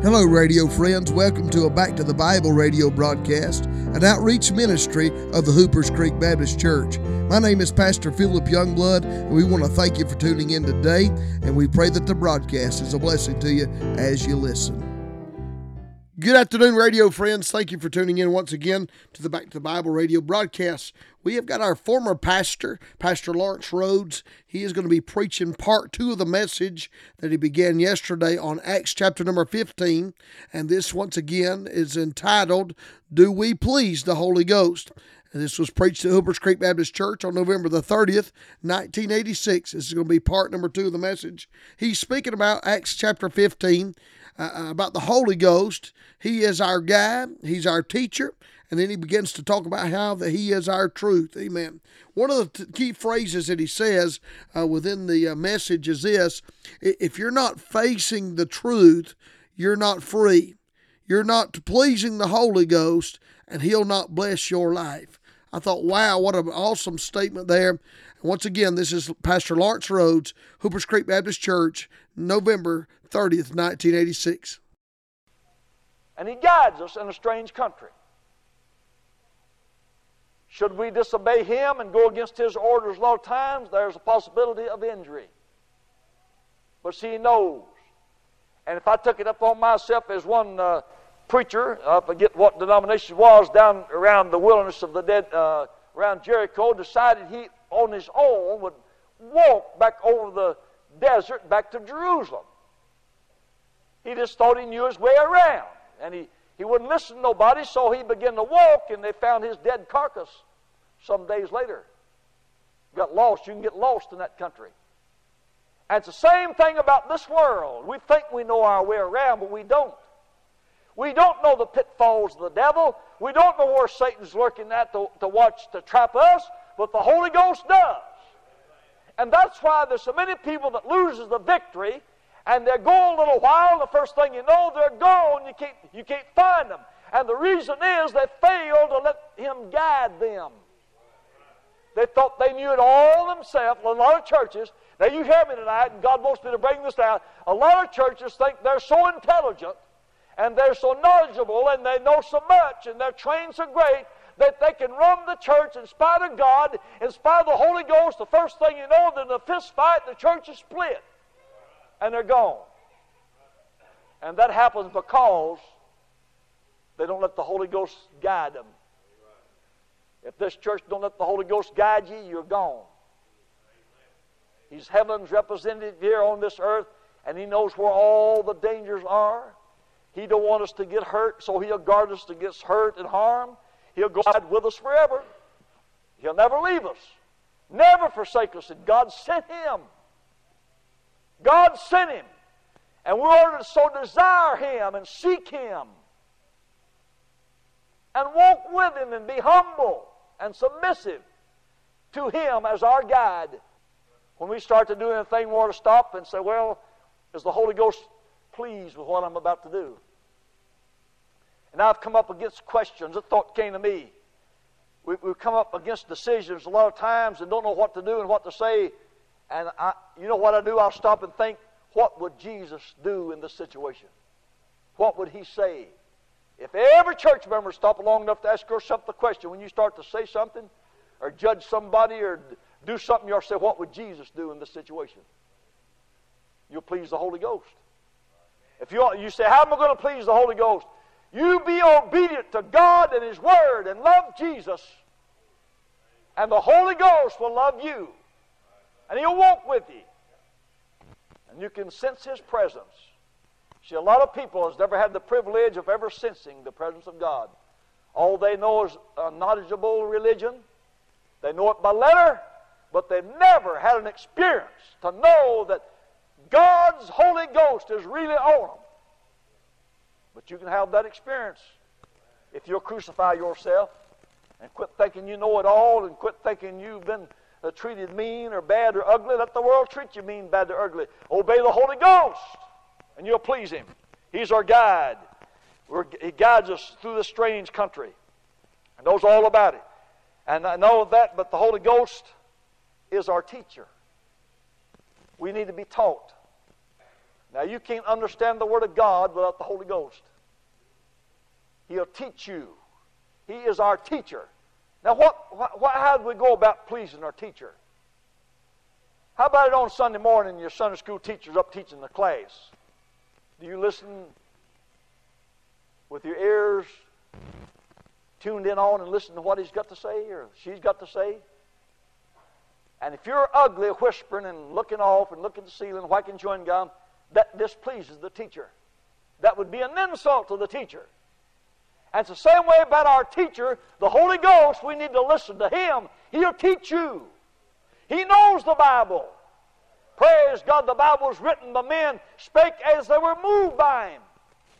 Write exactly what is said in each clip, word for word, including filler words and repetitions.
Hello, radio friends. Welcome to a Back to the Bible radio broadcast, an outreach ministry of the Hoopers Creek Baptist Church. My name is Pastor Philip Youngblood, and we want to thank you for tuning in today, and we pray that the broadcast is a blessing to you as you listen. Good afternoon, radio friends. Thank you for tuning in once again to the Back to the Bible radio broadcast. We have got our former pastor, Pastor Lawrence Rhodes. He is going to be preaching part two of the message that he began yesterday on Acts chapter number fifteen. And this, once again, is entitled, Do We Please the Holy Ghost? And this was preached at Hoopers Creek Baptist Church on November the thirtieth, nineteen eighty-six. This is going to be part number two of the message. He's speaking about Acts chapter fifteen. Uh, about the Holy Ghost. He is our guide. He's our teacher. And then he begins to talk about how that he is our truth. Amen. One of the t- key phrases that he says uh, within the uh, message is this: if you're not facing the truth, you're not free. You're not pleasing the Holy Ghost, and he'll not bless your life. I thought, wow, what an awesome statement there. Once again, this is Pastor Lawrence Rhodes, Hoopers Creek Baptist Church, November thirtieth, nineteen eighty-six. And he guides us in a strange country. Should we disobey him and go against his orders a lot of times, there's a possibility of injury. But see, he knows. And if I took it up on myself as one uh, preacher, I forget what denomination it was, down around the wilderness of the dead, uh, around Jericho, decided he on his own would walk back over the desert back to Jerusalem. He just thought he knew his way around. And he, he wouldn't listen to nobody, so he began to walk, and they found his dead carcass some days later. Got lost. You can get lost in that country. And it's the same thing about this world. We think we know our way around, but we don't. We don't know the pitfalls of the devil. We don't know where Satan's lurking at to, to watch, to trap us, but the Holy Ghost does. And that's why there's so many people that loses the victory, and they're gone a little while, and the first thing you know, they're gone. You can't, you can't find them. And the reason is they failed to let him guide them. They thought they knew it all themselves. A lot of churches, now you hear me tonight, and God wants me to bring this out. A lot of churches think they're so intelligent, and they're so knowledgeable, and they know so much, and they're trained so great, that they can run the church in spite of God, in spite of the Holy Ghost. The first thing you know, there's a fist fight, the church is split. And they're gone. And that happens because they don't let the Holy Ghost guide them. If this church don't let the Holy Ghost guide you, you're gone. He's heaven's representative here on this earth, and he knows where all the dangers are. He don't want us to get hurt, so he'll guard us against hurt and harm. He'll go with us forever. He'll never leave us, never forsake us, and God sent him. God sent him, and we ought to so desire him and seek him and walk with him and be humble and submissive to him as our guide. When we start to do anything, we ought to stop and say, well, is the Holy Ghost pleased with what I'm about to do? And I've come up against questions. A thought came to me. We, we've come up against decisions a lot of times and don't know what to do and what to say. And I, you know what I do? I'll stop and think, what would Jesus do in this situation? What would he say? If every church member stopped long enough to ask yourself the question, when you start to say something or judge somebody or do something, you'll say, what would Jesus do in this situation? You'll please the Holy Ghost. If you, you say, how am I going to please the Holy Ghost? You be obedient to God and his word and love Jesus, and the Holy Ghost will love you. And he'll walk with you. And you can sense his presence. See, a lot of people has never had the privilege of ever sensing the presence of God. All they know is a knowledgeable religion. They know it by letter, but they've never had an experience to know that God's Holy Ghost is really on them. But you can have that experience if you'll crucify yourself and quit thinking you know it all and quit thinking you've been Uh, treated mean or bad or ugly. Let the world treat you mean, bad, or ugly. Obey the Holy Ghost, and you'll please him. He's our guide. We're, he guides us through this strange country and knows all about it. And I know that, but the Holy Ghost is our teacher. We need to be taught. Now, you can't understand the Word of God without the Holy Ghost. He'll teach you. He is our teacher. Now, what, what, how do we go about pleasing our teacher? How about it on Sunday morning, your Sunday school teacher's up teaching the class? Do you listen with your ears tuned in on and listen to what he's got to say or she's got to say? And if you're ugly, whispering and looking off and looking at the ceiling, whacking chewing gum, that displeases the teacher. That would be an insult to the teacher. And it's the same way about our teacher, the Holy Ghost. We need to listen to Him. He'll teach you. He knows the Bible. Praise God, the Bible was written by men spake as they were moved by Him.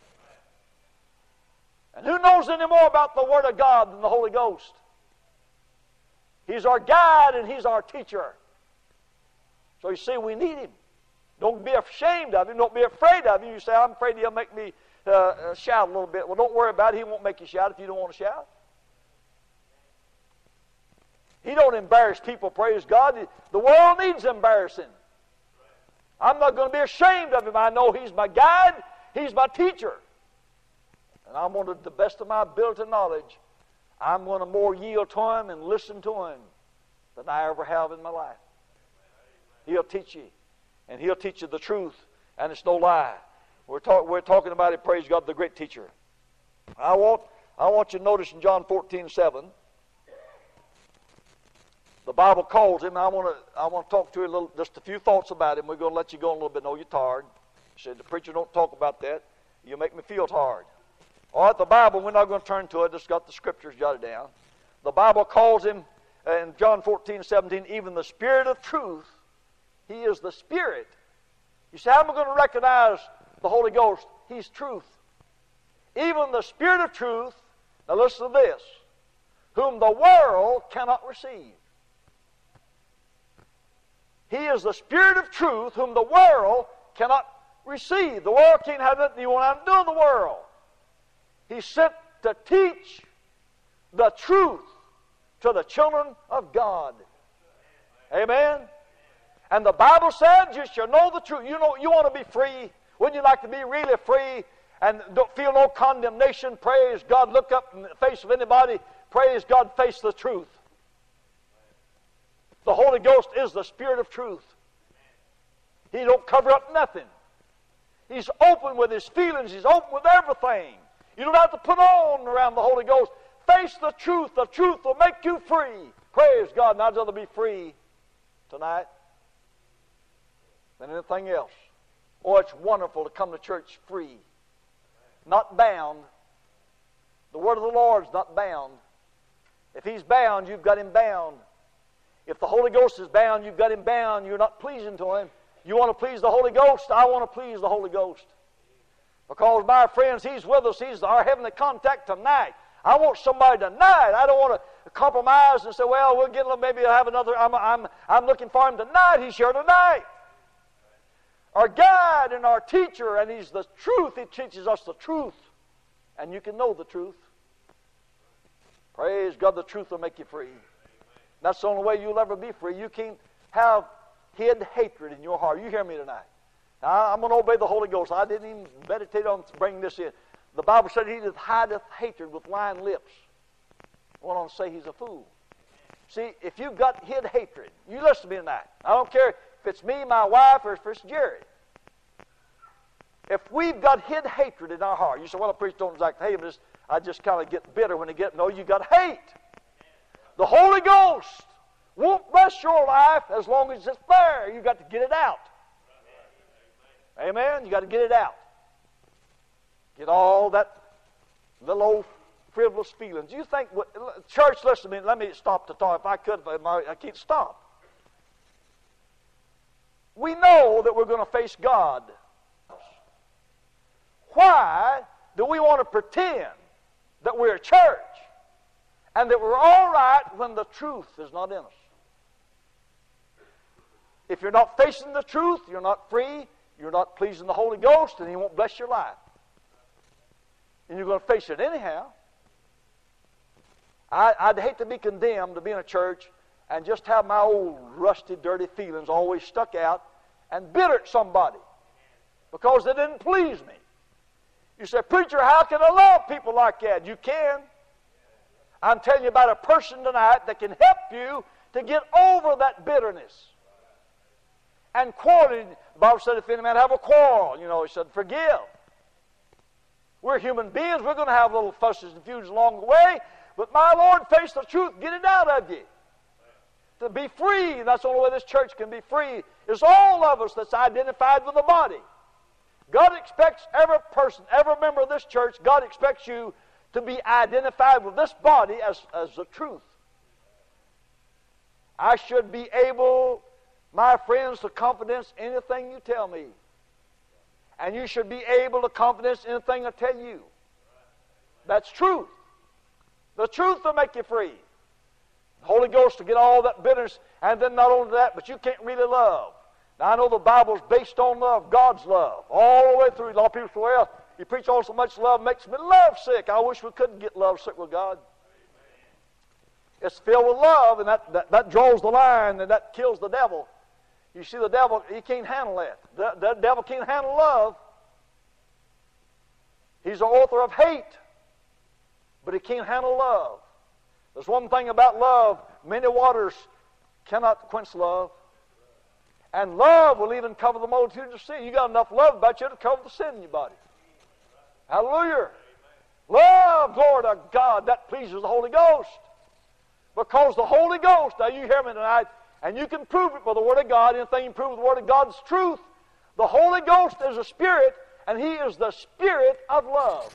And who knows any more about the Word of God than the Holy Ghost? He's our guide and He's our teacher. So you see, we need Him. Don't be ashamed of Him. Don't be afraid of Him. You say, I'm afraid He'll make me uh, shout a little bit. Well, don't worry about it. He won't make you shout if you don't want to shout. He don't embarrass people, praise God. The world needs embarrassing. I'm not going to be ashamed of Him. I know He's my guide. He's my teacher. And I'm going to, the best of my ability and knowledge, I'm going to more yield to Him and listen to Him than I ever have in my life. He'll teach you. And He'll teach you the truth. And it's no lie. We're, talk, we're talking about it, praise God, the great teacher. I want, I want you to notice in John fourteen seven, the Bible calls Him. I want to I want to talk to you a little, just a few thoughts about Him. We're going to let you go a little bit. No, you're tired. He said, the preacher don't talk about that. You make me feel tired. All right, the Bible, we're not going to turn to it. Just got the scriptures jotted down. The Bible calls Him in John fourteen seventeen, even the Spirit of truth. He is the Spirit. You say, how am I going to recognize the Holy Ghost? He's truth. Even the Spirit of truth, now listen to this, whom the world cannot receive. He is the Spirit of truth, whom the world cannot receive. The world can't have nothing you want to do in the world. He's sent to teach the truth to the children of God. Amen? And the Bible said you shall know the truth. You know, you want to be free. Wouldn't you like to be really free and don't feel no condemnation? Praise God. Look up in the face of anybody. Praise God. Face the truth. The Holy Ghost is the Spirit of truth. He don't cover up nothing. He's open with His feelings. He's open with everything. You don't have to put on around the Holy Ghost. Face the truth. The truth will make you free. Praise God. And I'd rather be free tonight than anything else. Oh, it's wonderful to come to church free. Not bound. The word of the Lord is not bound. If He's bound, you've got Him bound. If the Holy Ghost is bound, you've got Him bound. You're not pleasing to Him. You want to please the Holy Ghost? I want to please the Holy Ghost. Because, my friends, He's with us. He's our heavenly contact tonight. I want somebody tonight. I don't want to compromise and say, well, we'll get a little, maybe I'll have another. I'm, I'm, I'm looking for Him tonight. He's here tonight. Our guide and our teacher, and He's the truth. He teaches us the truth. And you can know the truth. Praise God, the truth will make you free. That's the only way you'll ever be free. You can't have hid hatred in your heart. You hear me tonight. Now, I'm going to obey the Holy Ghost. I didn't even meditate on bringing this in. The Bible said He that hideth hatred with lying lips. I want to say he's a fool. See, if you've got hid hatred, you listen to me tonight. I don't care if it's me, my wife, or if it's Jerry. If we've got hid hatred in our heart, you say, well, the priest don't exactly hate, but I just kind of get bitter when I get, no, you got hate. The Holy Ghost won't bless your life as long as it's there. You've got to get it out. Amen? You got to get it out. Get all that little old frivolous feelings. You think, church, listen to me. Let me stop the talk. If I could, I can't stop. We know that we're going to face God. Why do we want to pretend that we're a church and that we're all right when the truth is not in us? If you're not facing the truth, you're not free, you're not pleasing the Holy Ghost, and He won't bless your life. And you're going to face it anyhow. I, I'd hate to be condemned to be in a church and just have my old rusty, dirty feelings always stuck out and bitter at somebody. because it didn't please me. You say, preacher, how can I love people like that? You can. I'm telling you about a person tonight that can help you to get over that bitterness. And quoted, the Bible said, if any man have a quarrel, you know, he said, forgive. We're human beings. We're going to have little fusses and feuds along the way. But my Lord, face the truth. Get it out of you. To be free, that's the only way this church can be free, is all of us that's identified with the body. God expects every person, every member of this church, God expects you to be identified with this body as, as the truth. I should be able, my friends, to confidence anything you tell me. And you should be able to confidence anything I tell you. That's truth. The truth will make you free. The Holy Ghost to get all that bitterness, and then not only that, but you can't really love. Now I know the Bible's based on love, God's love, all the way through. A lot of people say, well, you preach all so much love makes me love sick. I wish we couldn't get love sick with God. It's filled with love, and that, that, that draws the line, and that kills the devil. You see, the devil, he can't handle that. The, the devil can't handle love. He's the author of hate, but he can't handle love. There's one thing about love. Many waters cannot quench love. And love will even cover the multitude of sin. You got enough love about you to cover the sin in your body. Hallelujah. Love, glory to God, that pleases the Holy Ghost. Because the Holy Ghost, now you hear me tonight, and you can prove it by the Word of God. Anything you prove with the Word of God's truth. The Holy Ghost is a Spirit, and He is the Spirit of love.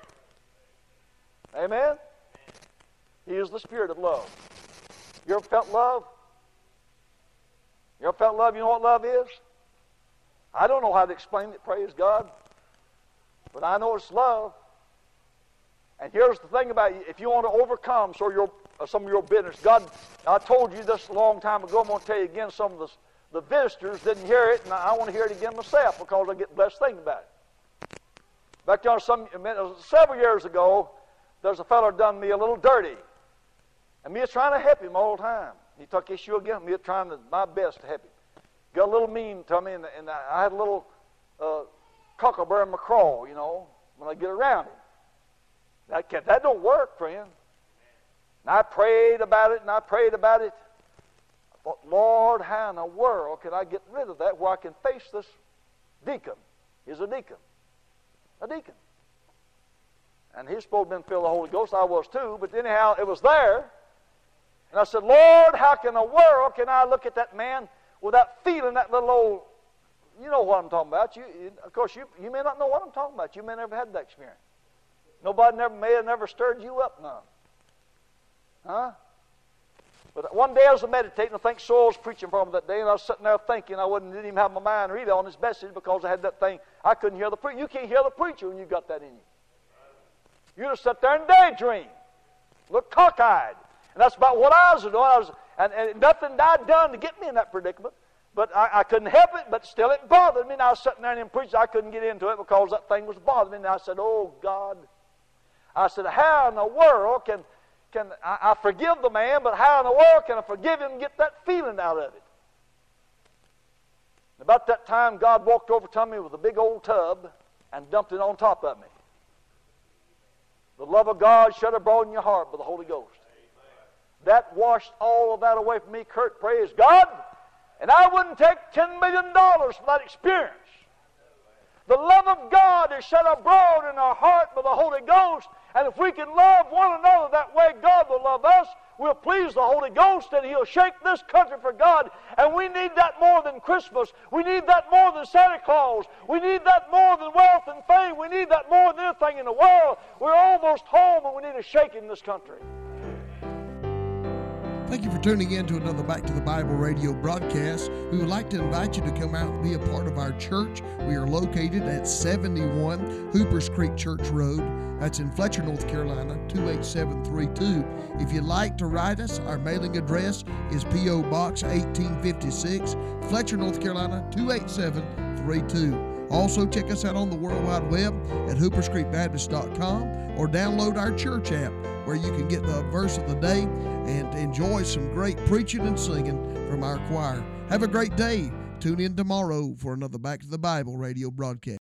Amen? He is the Spirit of love. You ever felt love? You ever felt love? You know what love is? I don't know how to explain it, praise God. But I know it's love. And here's the thing about you. If you want to overcome so your, uh, some of your bitterness, God, I told you this a long time ago. I'm going to tell you again, some of the, the visitors didn't hear it, and I, I want to hear it again myself because I get the blessed thing about it. Back there some, several years ago, there's a fellow done me a little dirty. And me was trying to help him all the time. He took issue again. Me was trying to, my best to help him. Got a little mean to me, and, and I had a little uh, cockleburr in my craw, you know, when I get around him. That, can't, that don't work, friend. And I prayed about it, and I prayed about it. I thought, Lord, how in the world can I get rid of that where I can face this deacon? He's a deacon. A deacon. And he's supposed to have been filled with the Holy Ghost. I was too. But anyhow, it was there. And I said, Lord, how in the world can I look at that man without feeling that little old, you know what I'm talking about. You, you, of course, you, you may not know what I'm talking about. You may never had that experience. Nobody never may have never stirred you up none. Huh? But one day I was meditating. I think Saul was preaching for me that day, and I was sitting there thinking. I wouldn't, didn't even have my mind really on his message because I had that thing. I couldn't hear the preacher. You can't hear the preacher when you got that in you. You just sit there and daydream. Look cockeyed. And that's about what I was doing. I was, and, and nothing I'd done to get me in that predicament. But I, I couldn't help it, but still it bothered me. And I was sitting there and preaching. I couldn't get into it because that thing was bothering me. And I said, oh, God. I said, how in the world can, can I, I forgive the man, but how in the world can I forgive him and get that feeling out of it? And about that time, God walked over to me with a big old tub and dumped it on top of me. The love of God should have brought in your heart by the Holy Ghost. That washed all of that away from me, Kurt, praise God. And I wouldn't take ten million dollars for that experience. The love of God is shed abroad in our heart by the Holy Ghost. And if we can love one another that way, God will love us. We'll please the Holy Ghost, and He'll shake this country for God. And we need that more than Christmas. We need that more than Santa Claus. We need that more than wealth and fame. We need that more than anything in the world. We're almost home, and we need a shaking in this country. Thank you for tuning in to another Back to the Bible radio broadcast. We would like to invite you to come out and be a part of our church. We are located at seventy-one Hoopers Creek Church Road. That's in Fletcher, North Carolina, two eight seven three two. If you'd like to write us, our mailing address is P O Box eighteen fifty-six, Fletcher, North Carolina, two eight seven three two. Also, check us out on the World Wide Web at hoopers creek baptist dot com or download our church app where you can get the verse of the day and enjoy some great preaching and singing from our choir. Have a great day Tune in tomorrow for another Back to the Bible radio broadcast.